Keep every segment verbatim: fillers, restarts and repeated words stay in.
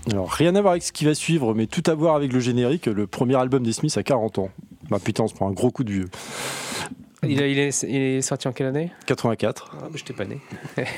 Alors, rien à voir avec ce qui va suivre, mais tout à voir avec le générique. Le premier album des Smiths a quarante ans. Bah putain, on se prend un gros coup de vieux. Il, il, est, il est sorti en quelle année ? quatre-vingt-quatre. Ah, je n'étais pas né.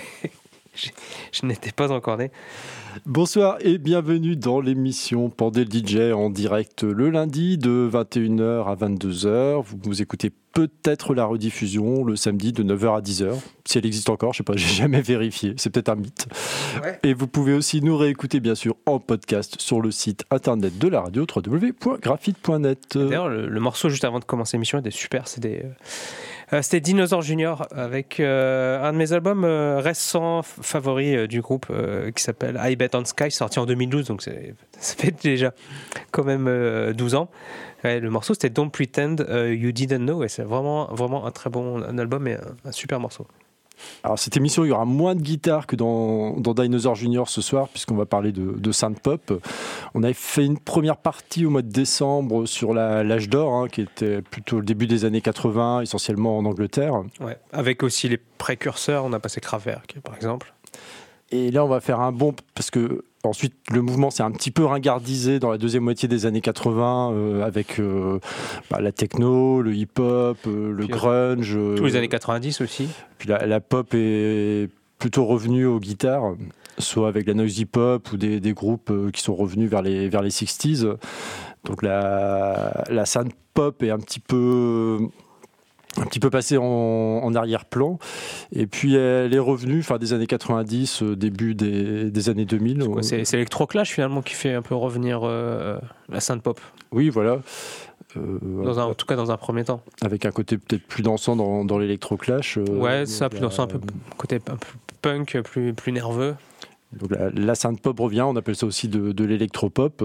je, je n'étais pas encore né. Bonsoir et bienvenue dans l'émission Pandé le D J en direct le lundi de vingt et une heures à vingt-deux heures. Vous vous écoutez peut-être la rediffusion le samedi de neuf heures à dix heures. Si elle existe encore, je sais pas, j'ai jamais vérifié. C'est peut-être un mythe. Ouais. Et vous pouvez aussi nous réécouter bien sûr en podcast sur le site internet de la radio w w w point graphite point net. D'ailleurs, le, le morceau juste avant de commencer l'émission était super. C'était, euh, c'était Dinosaur Junior avec euh, un de mes albums euh, récents favoris euh, du groupe euh, qui s'appelle I Bet on Sky, sorti en deux mille douze, donc c'est, ça fait déjà quand même euh, douze ans. Ouais, le morceau c'était Don't Pretend uh, You Didn't Know et c'est vraiment, vraiment un très bon un album et un, un super morceau. Alors cette émission, il y aura moins de guitare que dans, dans Dinosaur Junior ce soir puisqu'on va parler de, de synth-pop. On avait fait une première partie au mois de décembre sur la, l'âge d'or hein, qui était plutôt le début des années quatre-vingts, essentiellement en Angleterre. Ouais, avec aussi les précurseurs, on a passé Kraftwerk par exemple. Et là on va faire un bond parce que ensuite, le mouvement s'est un petit peu ringardisé dans la deuxième moitié des années quatre-vingts euh, avec euh, bah, la techno, le hip-hop, euh, le puis, grunge. Euh, tous les années quatre-vingt-dix aussi. Puis la, la pop est plutôt revenue aux guitares, soit avec la noise hip-hop ou des, des groupes euh, qui sont revenus vers les, vers les sixties. Donc la, la scène pop est un petit peu... un petit peu passée en, en arrière-plan et puis elle est revenue fin des années quatre-vingt-dix, début des, des années deux mille. C'est, quoi, c'est, c'est Electroclash finalement qui fait un peu revenir euh, la synth-pop. Oui, voilà. Euh, dans un, en tout cas dans un premier temps. Avec un côté peut-être plus dansant dans, dans l'Electroclash. Euh, ouais, ça, plus dansant, un peu côté un peu punk, plus, plus nerveux. Donc la, la synth-pop revient, on appelle ça aussi de, de l'électropop.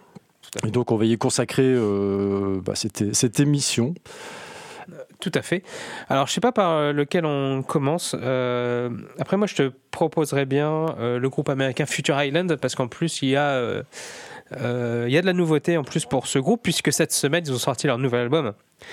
Et donc on va y consacrer euh, bah, cette, cette émission. Tout à fait. Alors, je ne sais pas par lequel on commence. Euh, après, moi, je te proposerais bien euh, le groupe américain Future Island, parce qu'en plus, il y a, euh, euh, il y a de la nouveauté en plus pour ce groupe, puisque cette semaine, ils ont sorti leur nouvel album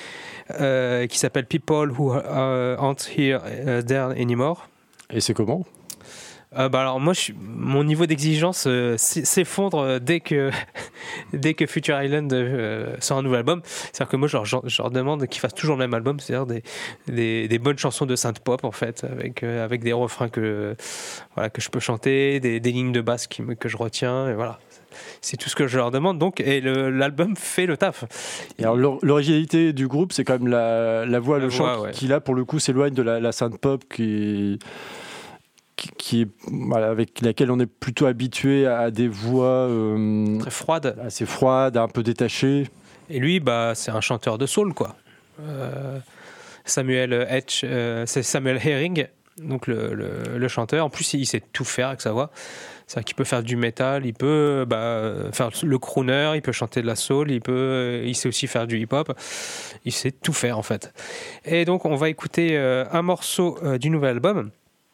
euh, qui s'appelle People Who Aren't Here uh, There Anymore. Et c'est comment ? Euh, bah alors moi, je, mon niveau d'exigence euh, s'effondre dès que dès que Future Island euh, sort un nouvel album. C'est-à-dire que moi, je leur, je leur demande qu'ils fassent toujours le même album, c'est-à-dire des, des, des bonnes chansons de synth pop en fait, avec euh, avec des refrains que voilà que je peux chanter, des, des lignes de basse qui me, que je retiens, et voilà. C'est tout ce que je leur demande, donc, et le, l'album fait le taf. Et alors, l'originalité du groupe, c'est quand même la, la voix, la le voix, chant ouais. qui, là, pour le coup, s'éloigne de la, la synth pop qui Qui, qui est, voilà, avec laquelle on est plutôt habitué à des voix euh, très froides, assez froides, un peu détachées. Et lui, bah, c'est un chanteur de soul, quoi. Euh, Samuel H, euh, c'est Samuel Herring, donc le, le, le chanteur. En plus, il sait tout faire avec sa voix. C'est-à-dire qu'il peut faire du métal, il peut bah, faire le crooner, il peut chanter de la soul, il peut, il sait aussi faire du hip-hop. Il sait tout faire en fait. Et donc, on va écouter euh, un morceau euh, du nouvel album.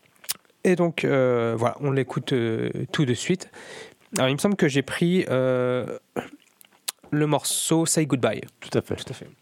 Et donc, euh, voilà, on l'écoute euh, tout de suite. Alors, il me semble que j'ai pris euh, le morceau Say Goodbye. Tout à fait. Tout à fait.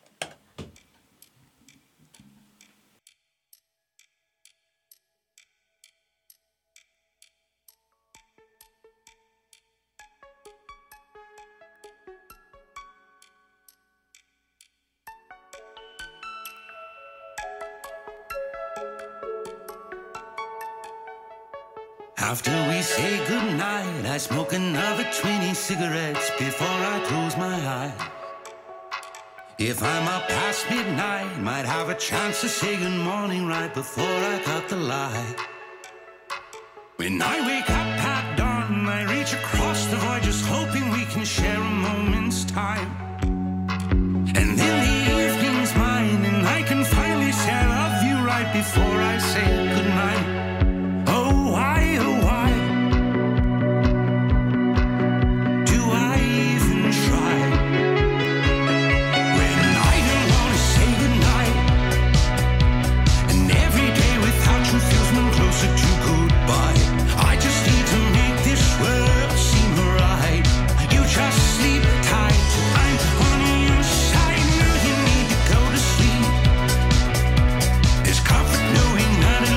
After we say goodnight, I smoke another twenty cigarettes before I close my eye. If I'm up past midnight, might have a chance to say good morning right before I cut the light. When I wake up at dawn, I reach across the void just hoping we can share a moment's time. And then the evening's mine and I can finally say I love you right before I say goodnight. Oh, why, oh, why do I even try? When I don't want to say goodnight, and every day without you feels one closer to goodbye. I just need to make this world seem right. You just sleep tight, I'm on your side. Now you need to go to sleep. There's comfort knowing that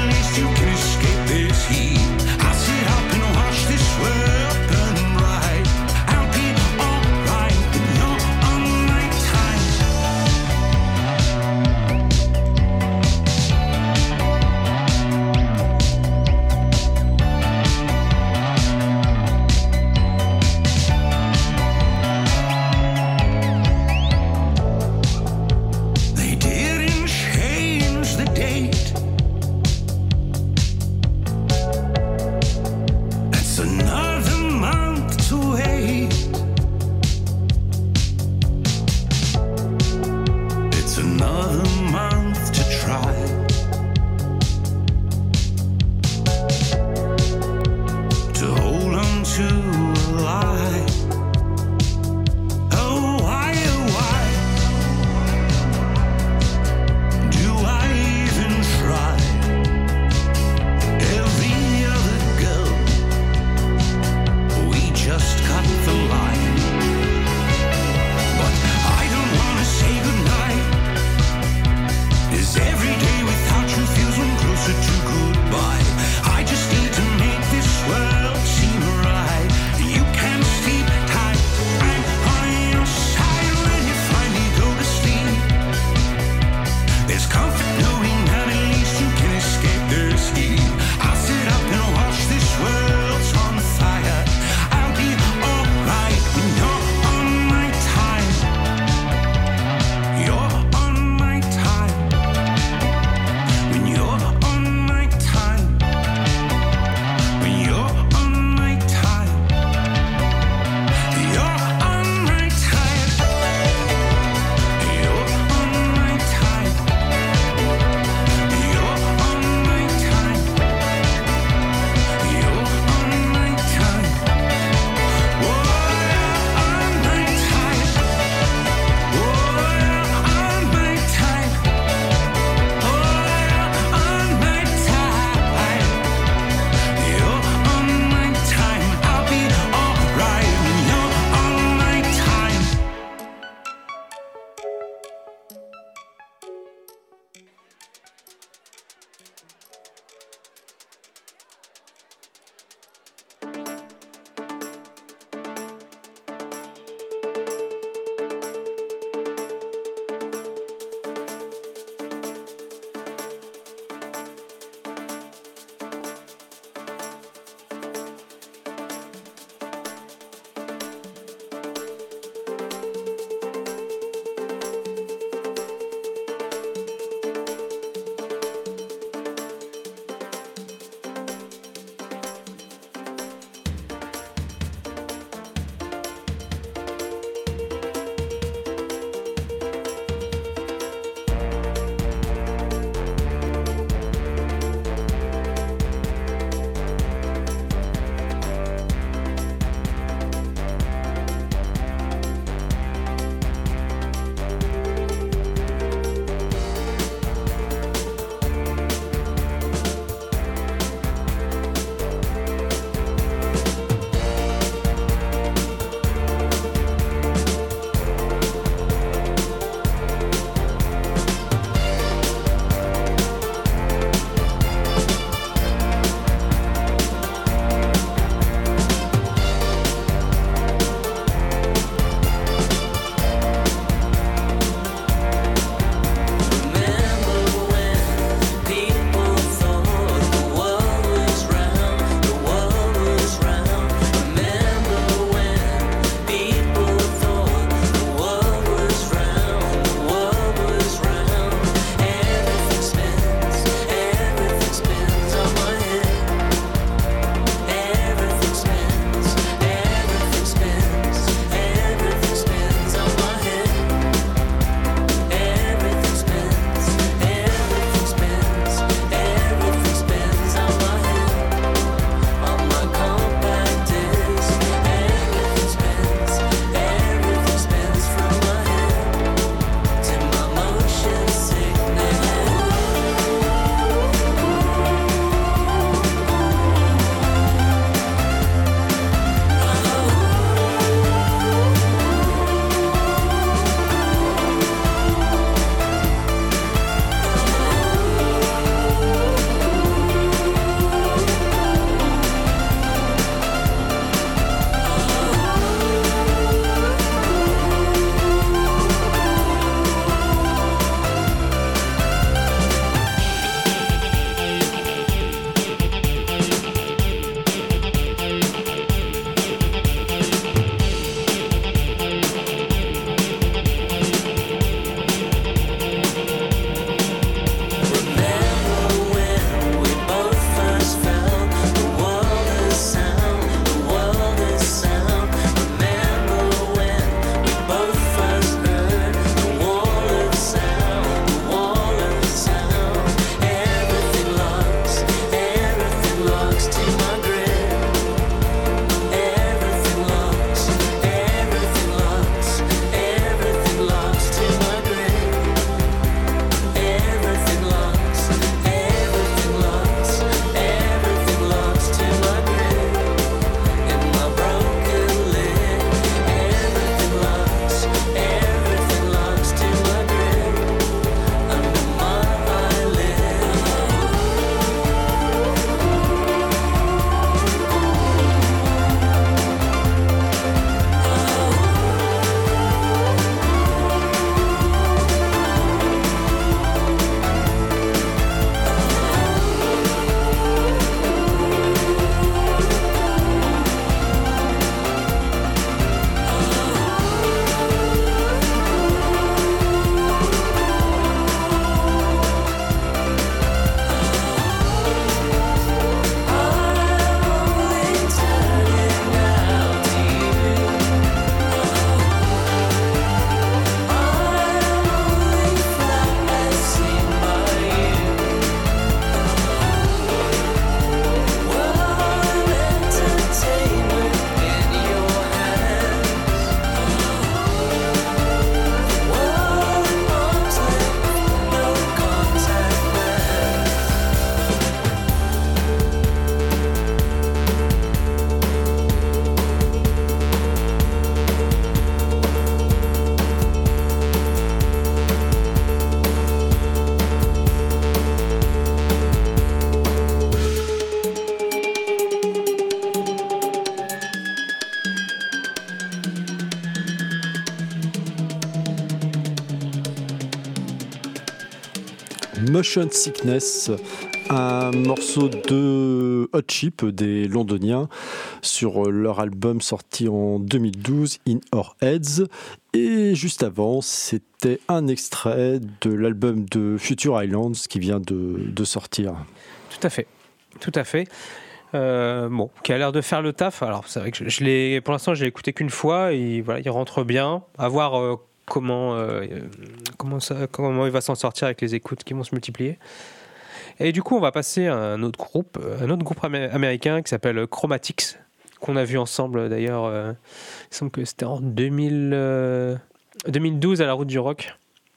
Motion Sickness, un morceau de Hot Chip des Londoniens sur leur album sorti en deux mille douze, In Our Heads. Et juste avant, c'était un extrait de l'album de Future Islands qui vient de, de sortir. Tout à fait, tout à fait. Euh, bon, qui a l'air de faire le taf. Alors c'est vrai que je, je l'ai, pour l'instant, je l'ai écouté qu'une fois et voilà, il rentre bien. À voir euh, comment euh, comment ça, comment il va s'en sortir avec les écoutes qui vont se multiplier. Et du coup, on va passer à un autre groupe, un autre groupe amé- américain qui s'appelle Chromatics, qu'on a vu ensemble d'ailleurs. Euh, il semble que c'était en deux mille, euh, deux mille douze à la Route du Rock.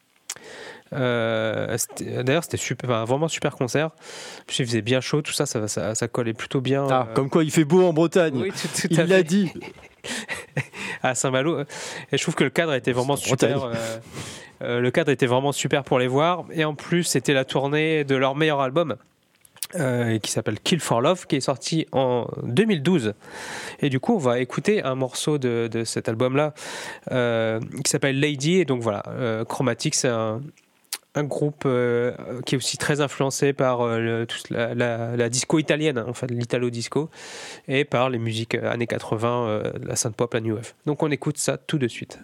Euh, c'était, d'ailleurs, c'était super, enfin, vraiment super concert. Puis il faisait bien chaud, tout ça, ça, ça, ça collait plutôt bien. Ah, euh... Comme quoi, il fait beau en Bretagne. Oui, tout, tout il à l'a fait. dit. À Saint-Malo. Et je trouve que le cadre était vraiment C'est super. Euh, euh, le cadre était vraiment super pour les voir. Et en plus, c'était la tournée de leur meilleur album. Euh, qui s'appelle Kill for Love, qui est sorti en deux mille douze. Et du coup, on va écouter un morceau de, de cet album-là euh, qui s'appelle Lady. Et donc voilà, euh, Chromatics, c'est un, un groupe euh, qui est aussi très influencé par euh, le, toute la, la, la disco italienne, en fait, l'italo-disco, et par les musiques années quatre-vingts, euh, la synth-pop, la new wave. Donc on écoute ça tout de suite.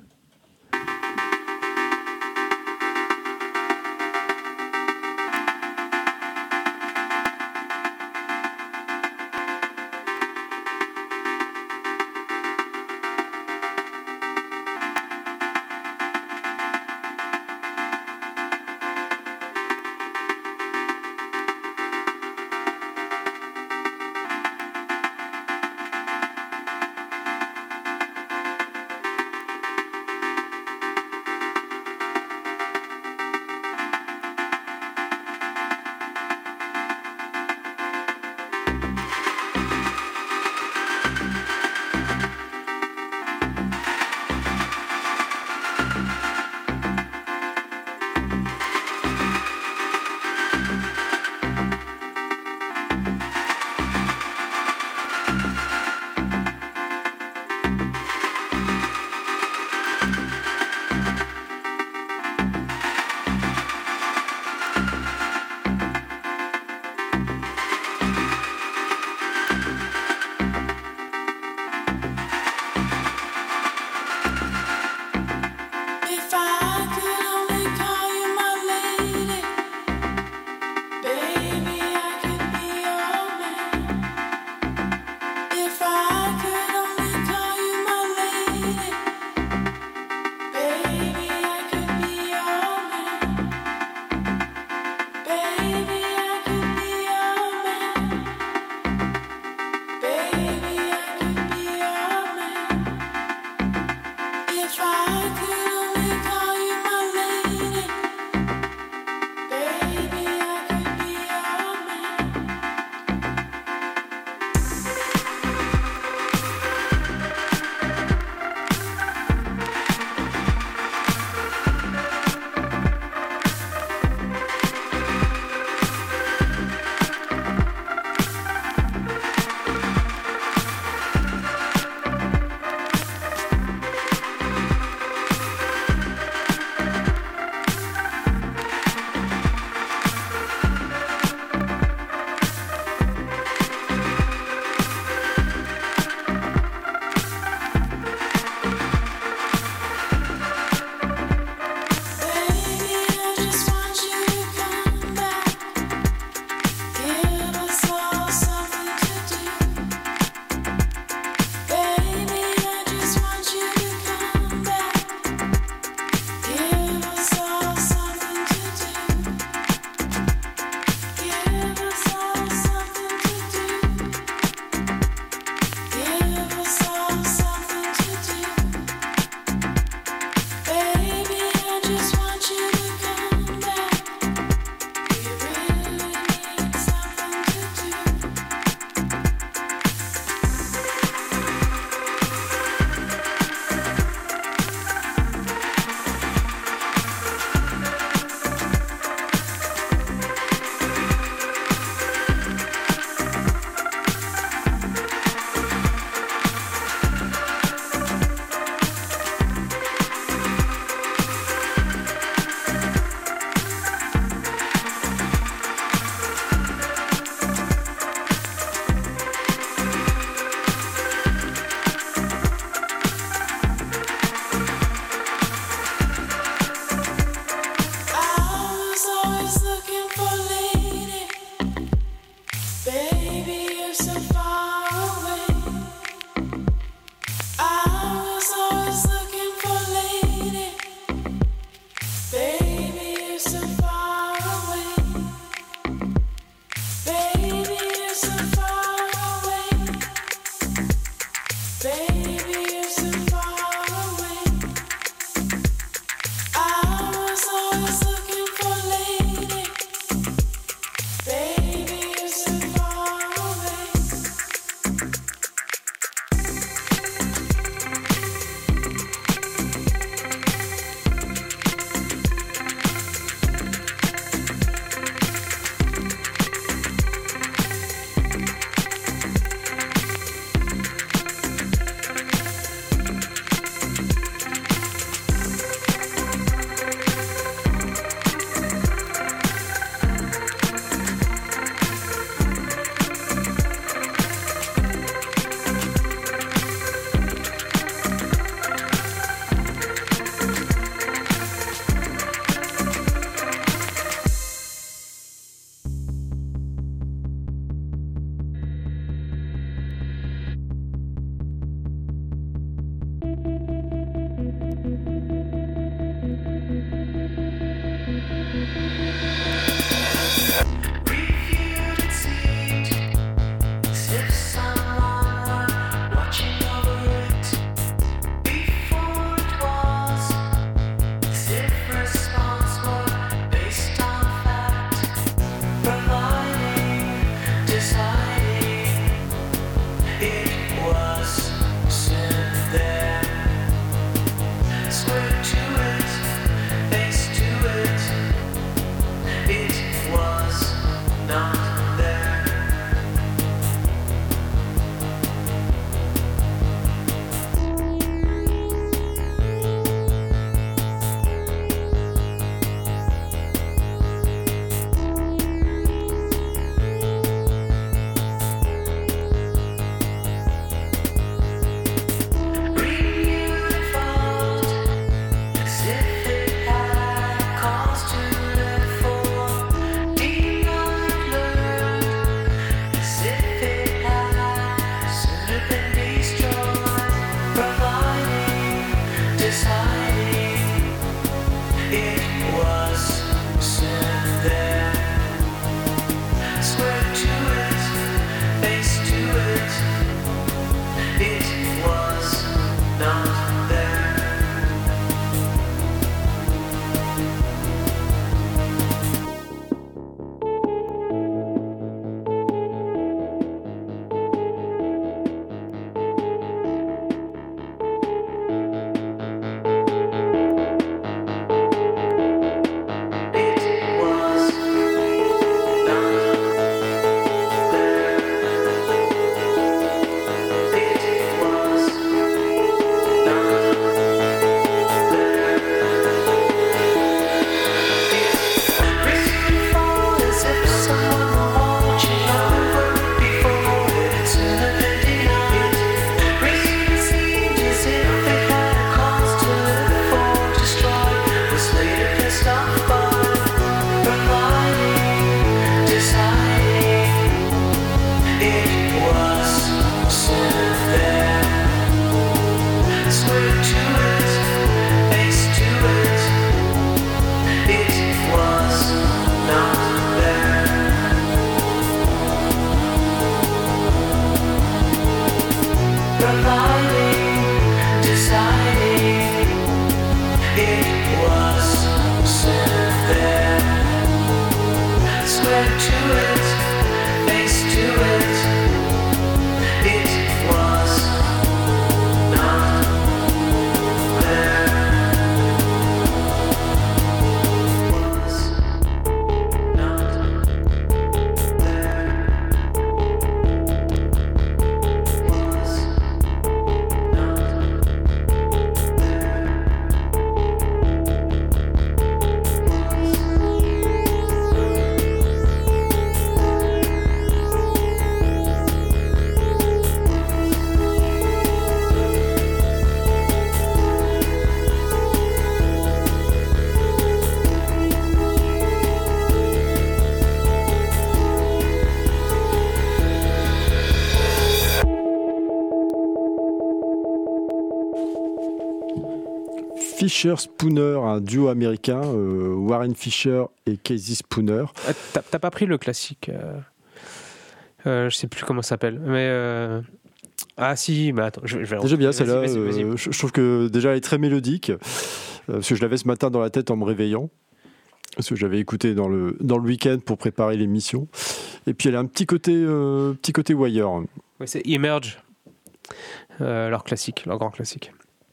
Fisher Spooner, un duo américain, euh, Warren Fisher et Casey Spooner. Ah, t'as, t'as pas pris le classique euh, euh, je sais plus comment ça s'appelle, mais euh... ah si, mais attends, je, je vais. Déjà bien, vas-y, celle-là. vas-y, vas-y. Euh, je, je trouve que déjà elle est très mélodique, euh, parce que je l'avais ce matin dans la tête en me réveillant, parce que j'avais écouté dans le dans le week-end pour préparer l'émission. Et puis elle a un petit côté euh, petit côté Wire. Ouais, c'est Emerge, euh, leur classique, leur grand classique.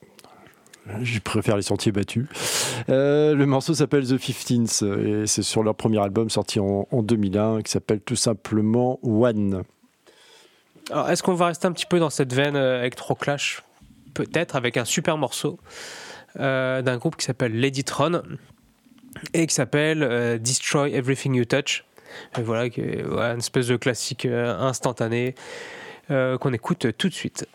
Je préfère les sentiers battus. Euh, le morceau s'appelle The fifteenth et c'est sur leur premier album sorti en, en deux mille un qui s'appelle tout simplement One. Alors, est-ce qu'on va rester un petit peu dans cette veine euh, Electroclash ? Peut-être, avec un super morceau euh, d'un groupe qui s'appelle Ladytron et qui s'appelle euh, Destroy Everything You Touch. Et voilà, qui est, ouais, une espèce de classique euh, instantané euh, qu'on écoute tout de suite.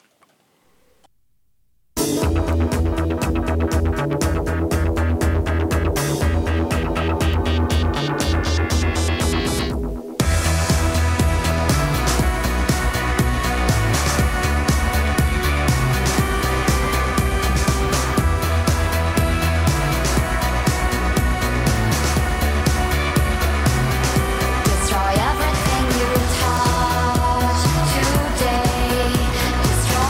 Destroy everything you touch today. Destroy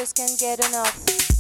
just can't get enough.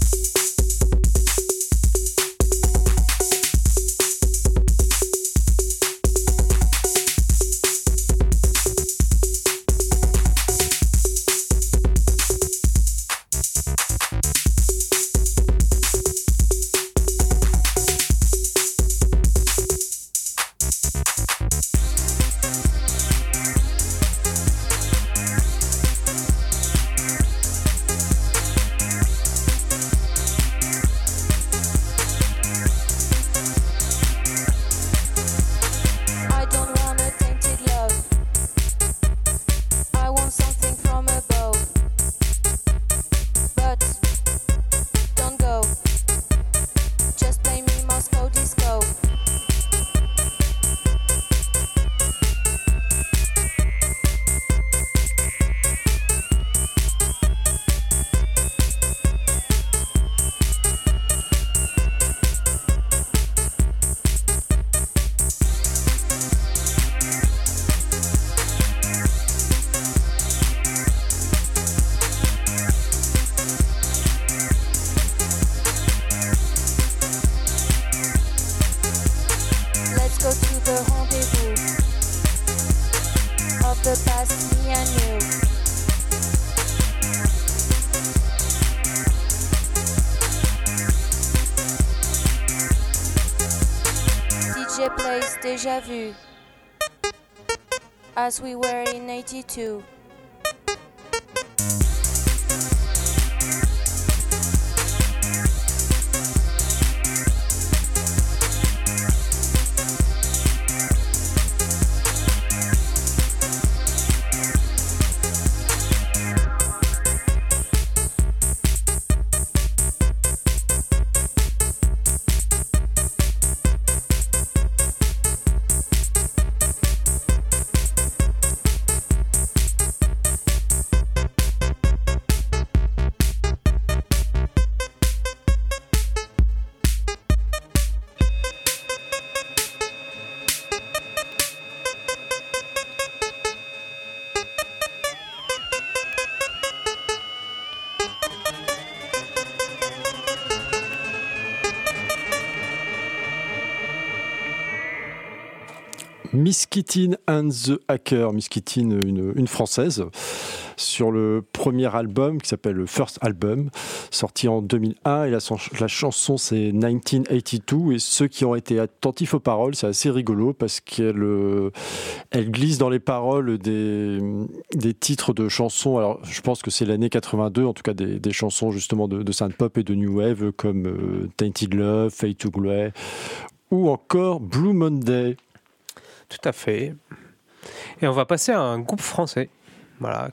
Déjà vu, as we were in eighty-two. Miss Kittin and the Hacker, Miss Kittin, une, une française, sur le premier album qui s'appelle le First Album, sorti en deux mille un, et la, la chanson c'est dix-neuf quatre-vingt-deux, et ceux qui ont été attentifs aux paroles, c'est assez rigolo parce qu'elle euh, elle glisse dans les paroles des, des titres de chansons. Alors je pense que c'est l'année quatre-vingt-deux, en tout cas des, des chansons justement de, de synth-pop et de new wave comme euh, Tainted Love, Fade to Grey ou encore Blue Monday. Tout à fait. Et on va passer à un groupe français, voilà,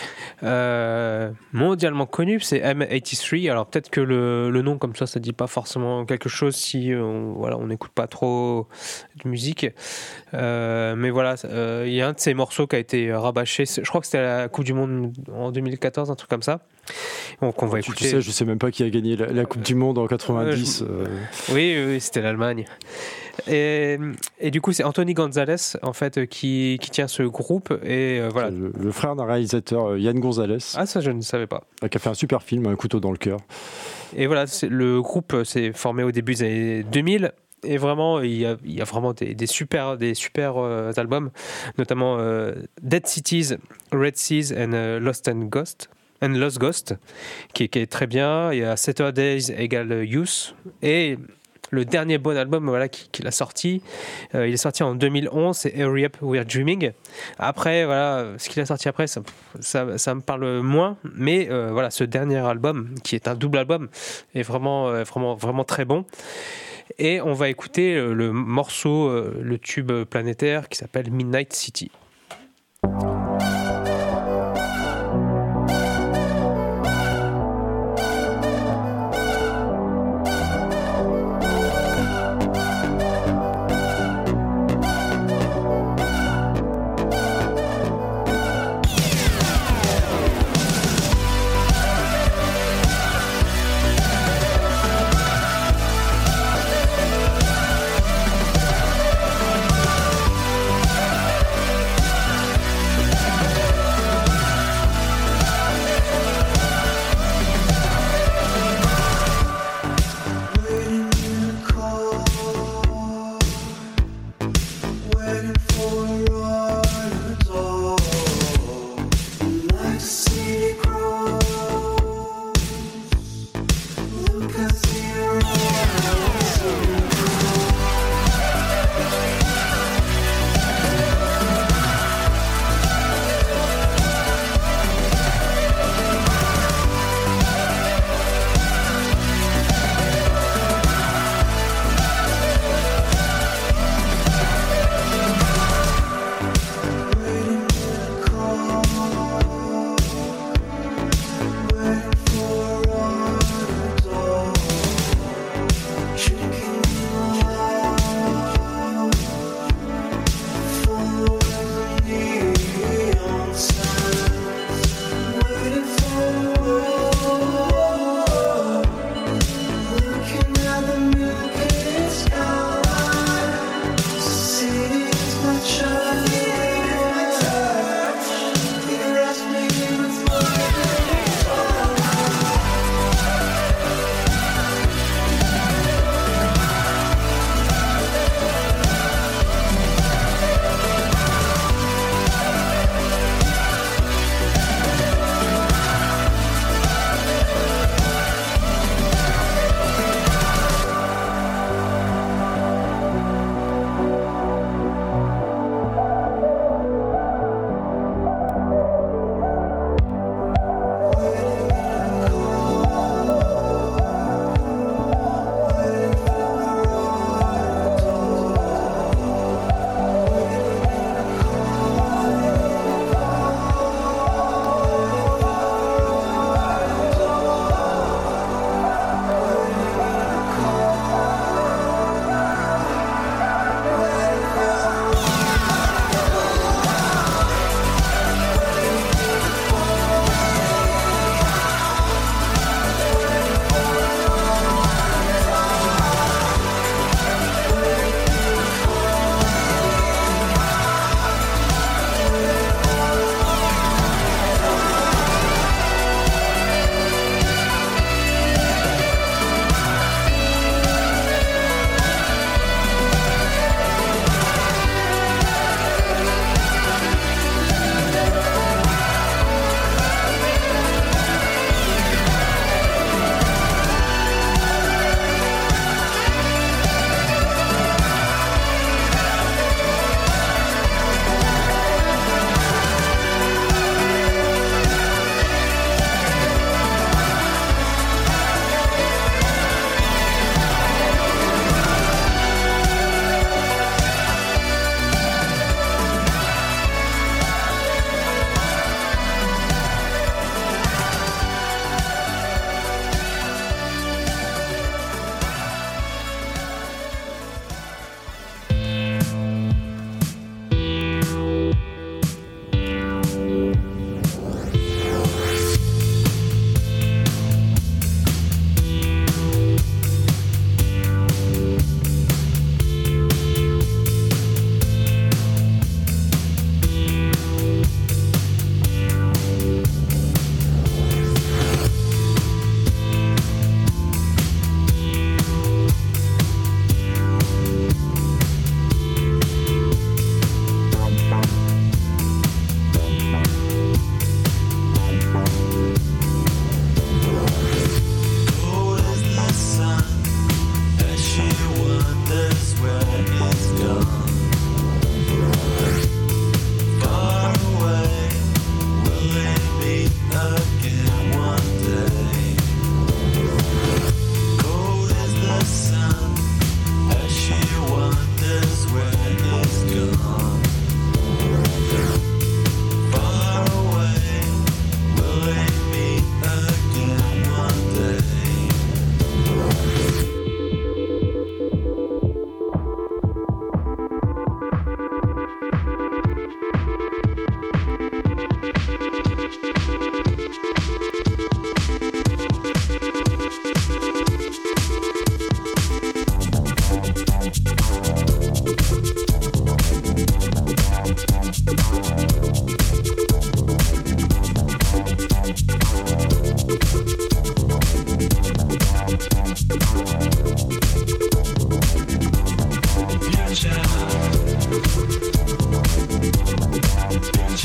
euh, mondialement connu, c'est M quatre-vingt-treize. Alors peut-être que le, le nom comme ça, ça dit pas forcément quelque chose si on, voilà, on n'écoute pas trop de musique. Euh, mais voilà, il euh, y a un de ces morceaux qui a été rabâché. Je crois que c'était à la Coupe du Monde en deux mille quatorze, un truc comme ça. Donc on va écouter. Tu sais, je sais même pas qui a gagné la, la Coupe du Monde en quatre-vingt-dix. Euh, je... euh... Oui, oui, c'était l'Allemagne. Et, et du coup, c'est Anthony Gonzalez en fait qui, qui tient ce groupe et euh, voilà. Le, le frère d'un réalisateur, Yann Gonzalez. Ah, ça je ne savais pas. Qui a fait un super film, Un couteau dans le cœur. Et voilà, c'est, le groupe s'est formé au début des années deux mille. Et vraiment, il y a, il y a vraiment des, des super, des super euh, albums, notamment euh, Dead Cities, Red Seas and uh, Lost and Ghost. And Lost Ghost, qui, qui est très bien. Il y a Saturdays égale Youth. Et le dernier bon album voilà, qu'il a sorti, euh, il est sorti en deux mille onze, c'est Hurry Up We're Dreaming. Après, voilà, ce qu'il a sorti après, ça, ça, ça me parle moins. Mais euh, voilà, ce dernier album, qui est un double album, est vraiment, euh, vraiment, vraiment très bon. Et on va écouter le, le morceau, euh, le tube planétaire qui s'appelle Midnight City.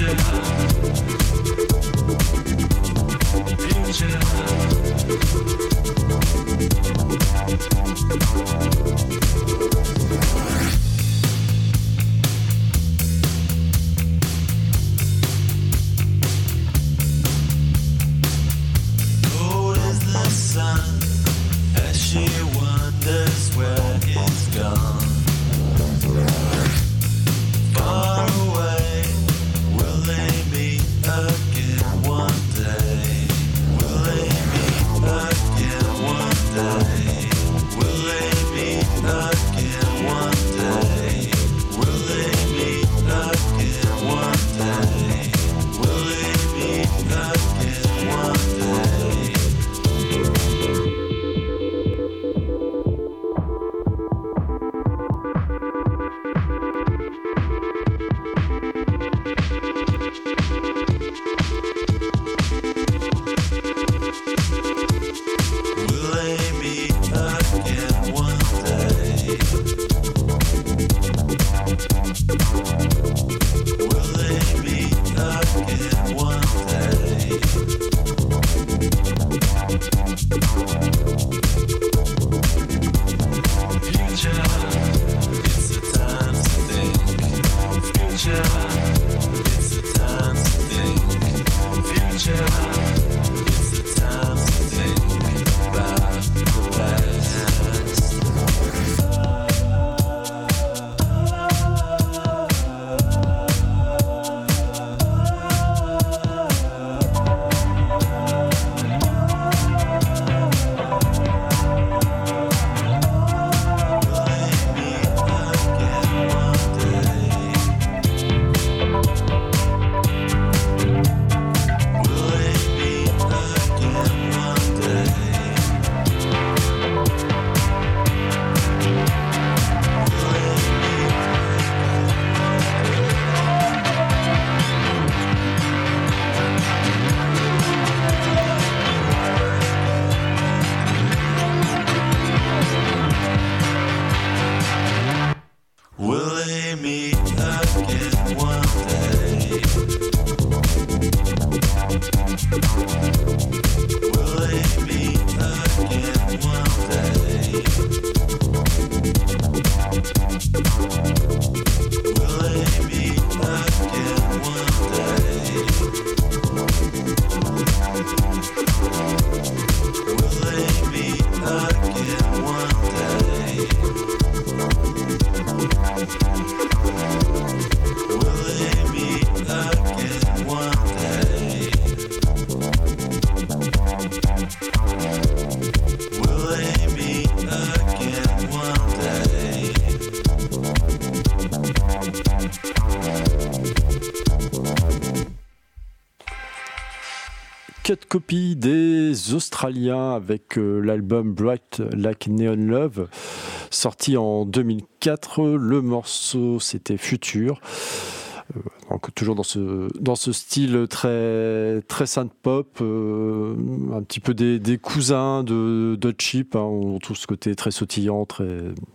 Cut Copy des Australiens avec euh, l'album Bright Like Neon Love, sorti en deux mille quatre. Le morceau, c'était Future. Euh, donc, toujours dans ce, dans ce style très, très synth-pop, euh, un petit peu des, des cousins de, de Chip. Hein, on trouve ce côté très sautillant très,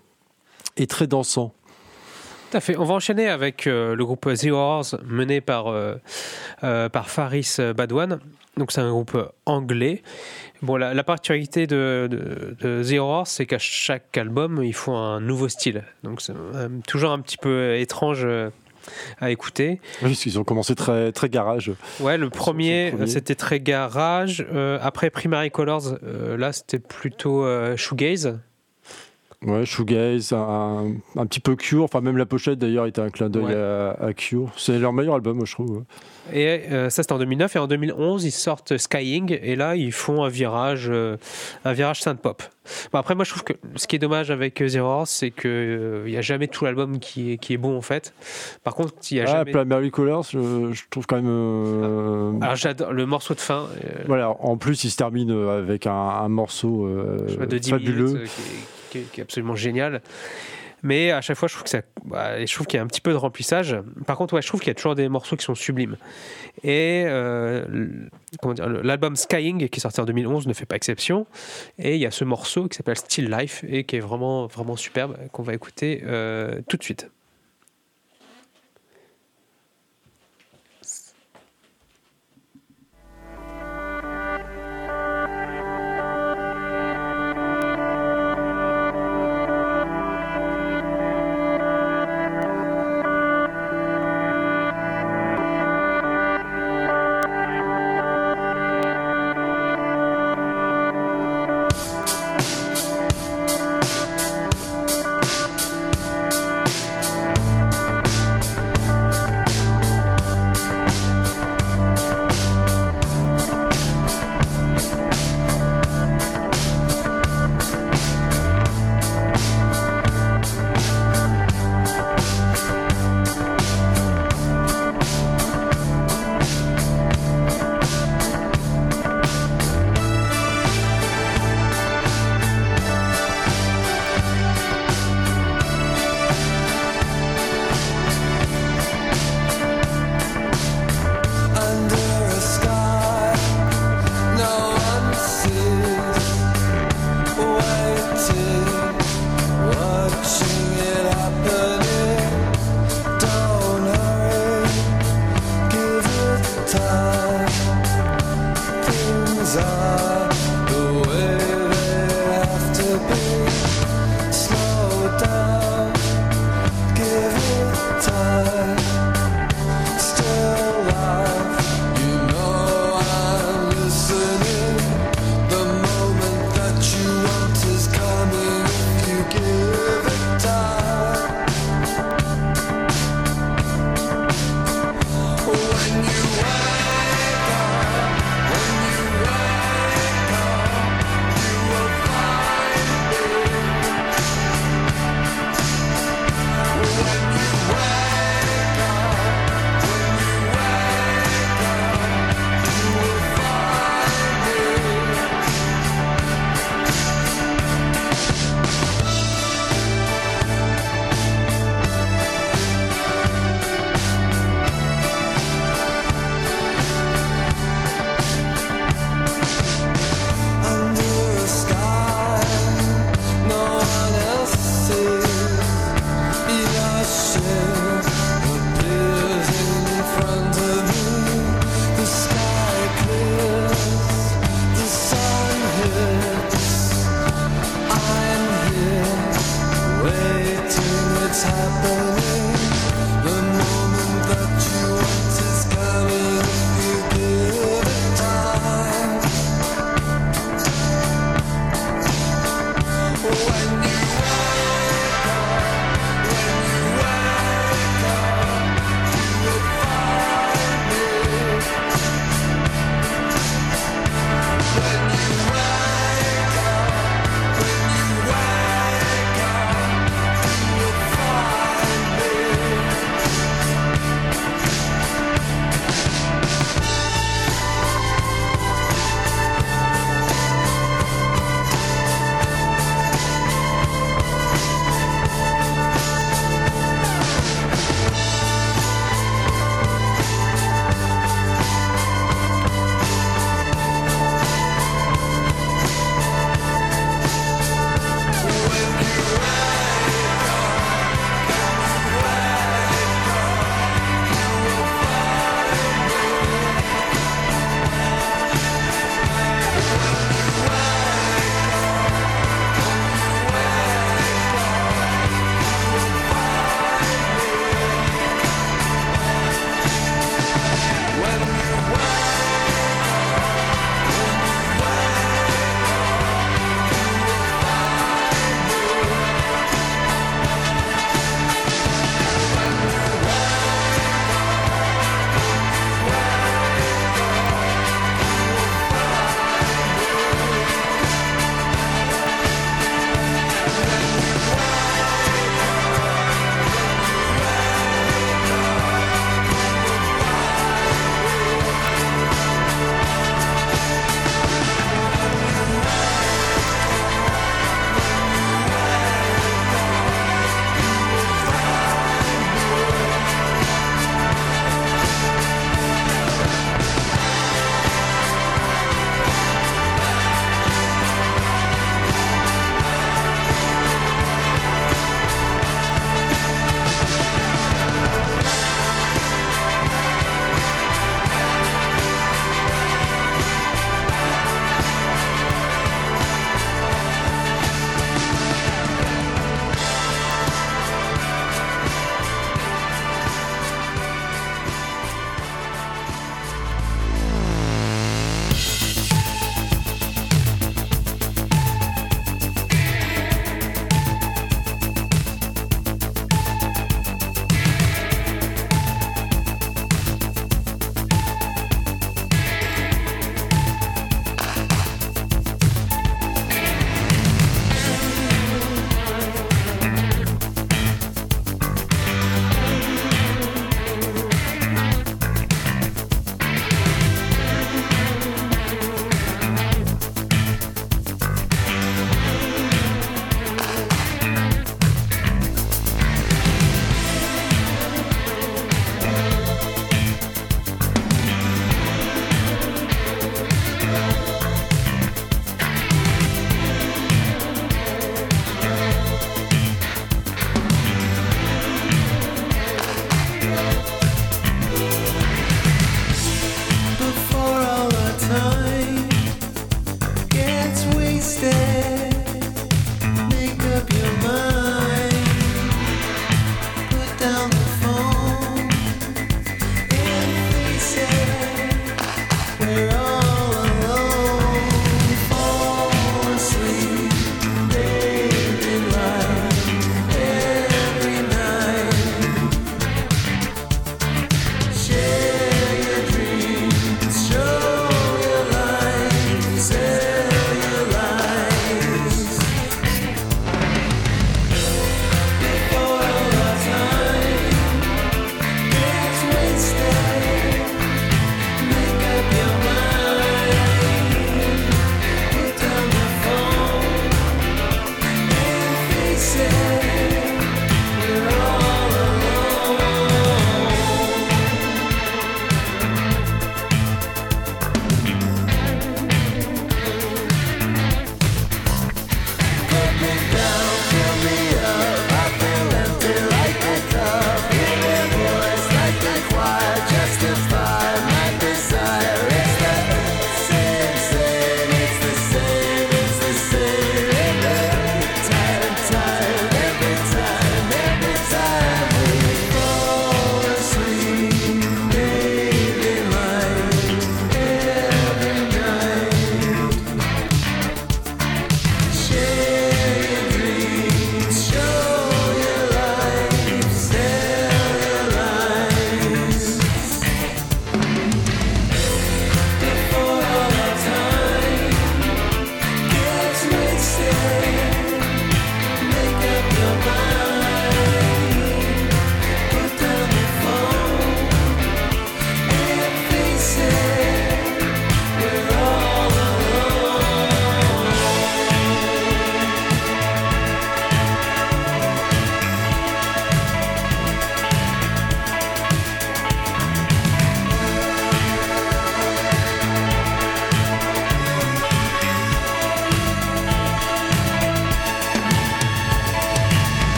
et très dansant. Tout à fait. On va enchaîner avec euh, le groupe The Horrors mené par, euh, euh, par Faris Badwan. Donc c'est un groupe anglais. Bon, la, la particularité de, de, de The Horrors, c'est qu'à chaque album, ils font un nouveau style. Donc c'est euh, toujours un petit peu étrange euh, à écouter. Oui, parce qu'ils ont commencé très, très garage. Ouais, le premier, premier. c'était très garage. Euh, après Primary Colors, euh, là, c'était plutôt euh, shoegaze. Ouais, shoegaze, un, un petit peu Cure, enfin même la pochette d'ailleurs était un clin d'œil ouais. à, à Cure. C'est leur meilleur album, moi, je trouve. Et euh, ça c'était en deux mille neuf, et en deux mille onze ils sortent Skying, et là ils font un virage, euh, un virage synth-pop. Bon, après moi je trouve que ce qui est dommage avec The Horrors, c'est qu'il n'y euh, a jamais tout l'album qui est, qui est bon en fait. Par contre il y a ah, jamais... Primary Colors, je, je trouve quand même... Euh... Alors j'adore le morceau de fin. Euh... Voilà, en plus il se termine avec un, un morceau euh, de dix fabuleux. Minutes, euh, qui, est, qui est absolument génial. Mais à chaque fois, je trouve que ça, bah, je trouve qu'il y a un petit peu de remplissage. Par contre, ouais, je trouve qu'il y a toujours des morceaux qui sont sublimes. Et euh, comment dire, l'album Skying, qui est sorti en deux mille onze, ne fait pas exception. Et il y a ce morceau qui s'appelle Still Life et qui est vraiment, vraiment superbe, qu'on va écouter euh, tout de suite.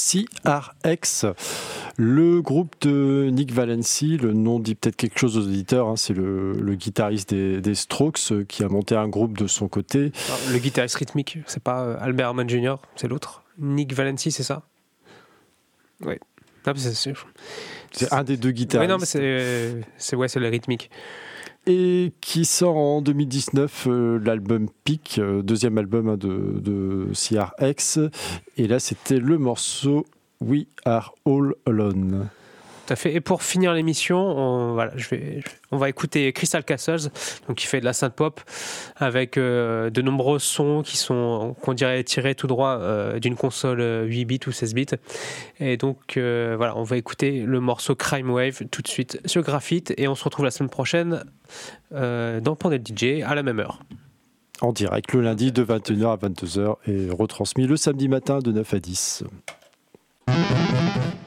C R X, le groupe de Nick Valency. Le nom dit peut-être quelque chose aux auditeurs, hein, c'est le, le guitariste des, des Strokes qui a monté un groupe de son côté. Alors, le guitariste rythmique, c'est pas Albert Hammond junior, c'est l'autre. Nick Valency, c'est ça? Oui. Non, c'est, c'est... c'est un des deux guitaristes. Oui, non, mais c'est, c'est, ouais, c'est le rythmique. Et qui sort en deux mille dix-neuf euh, l'album Peak, euh, deuxième album hein, de, de C R X. Et là, c'était le morceau We Are All Alone. Tout à fait. Et pour finir l'émission, on, voilà, je vais, on va écouter Crystal Castles, donc qui fait de la synth-pop avec euh, de nombreux sons qui sont, qu'on dirait tirés tout droit euh, d'une console huit bits ou seize bits. Et donc euh, voilà, on va écouter le morceau Crime Wave tout de suite sur Graphite et on se retrouve la semaine prochaine euh, dans Pandel D J à la même heure. En direct le lundi de vingt et une heures à vingt-deux heures et retransmis le samedi matin de neuf à dix.